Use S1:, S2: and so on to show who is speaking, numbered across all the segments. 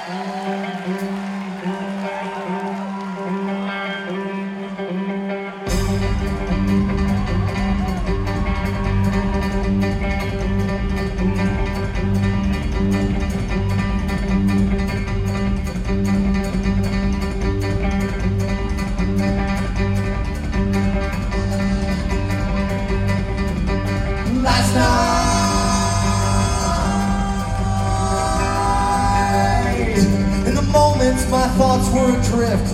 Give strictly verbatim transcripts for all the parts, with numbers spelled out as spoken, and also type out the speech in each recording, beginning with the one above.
S1: Last night, in the moments my thoughts were adrift,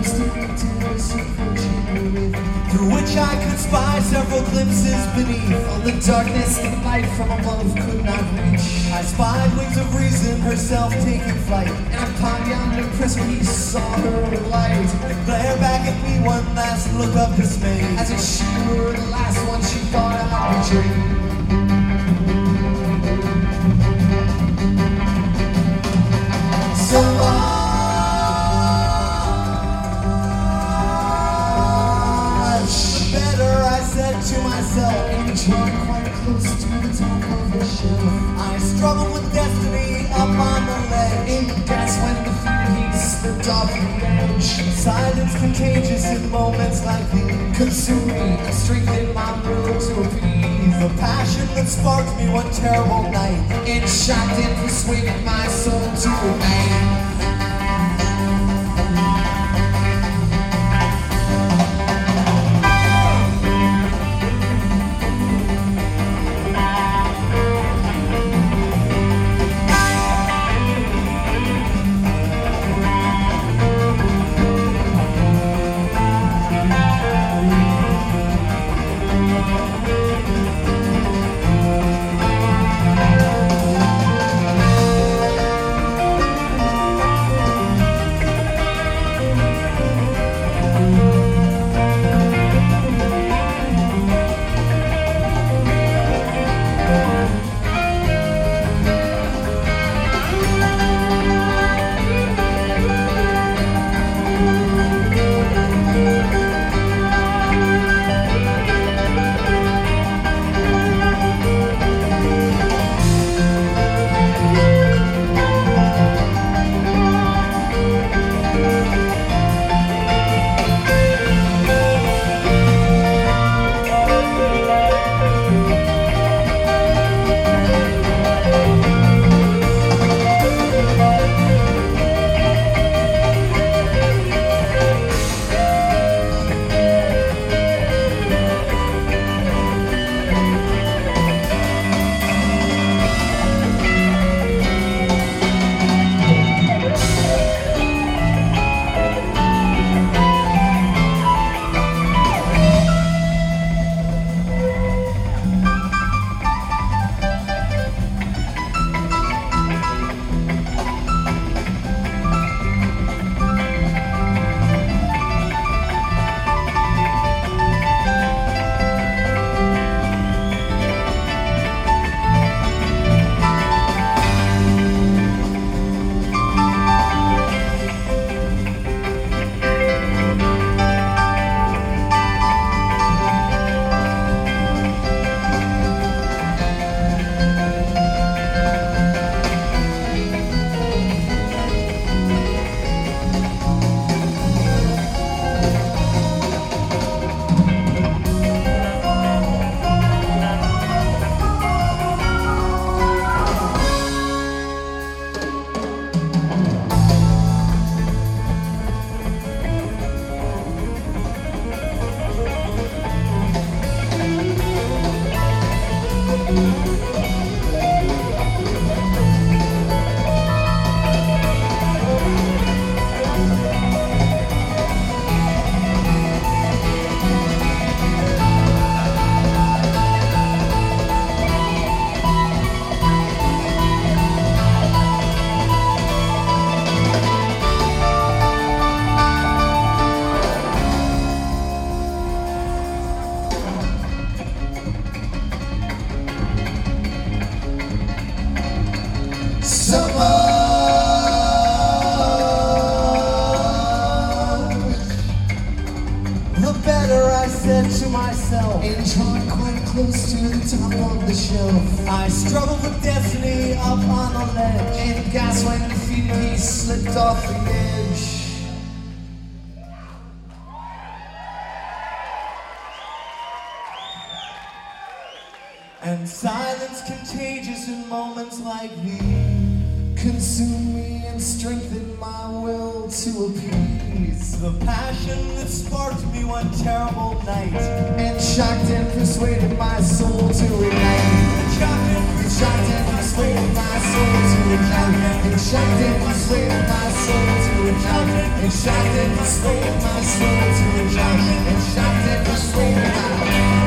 S1: through which I could spy several glimpses beneath. All the darkness and light from above could not reach. I spied wings of reason, herself taking flight, and upon yonder precipice saw her light. Glare back at me one last look of dismay, as if she were the last one she thought I'd betray. So much better, I said to myself, and drawn quite close to the top of the shelf. I struggled with destiny up on the ledge, and that's when the fear he slipped off the edge. Silence contagious in moments like these consumed me and strengthened my will to appease the passion that sparked me one terrible night, and shocked and persuaded my soul to remain.
S2: to myself and drawn quite close to the top of the shelf. I struggled with destiny up on the ledge and gas went defeated, he slipped off the edge.
S1: And silence contagious in moments like these
S2: consume me and strengthen my will to appease
S1: the passion that sparked me one terrible night,
S2: and shocked and persuaded my soul to ignite.
S1: and shocked and
S2: And shocked and persuaded my soul to ignite. And shocked and persuaded my soul to ignite. And shocked and persuaded my soul to ignite. And shocked and persuaded my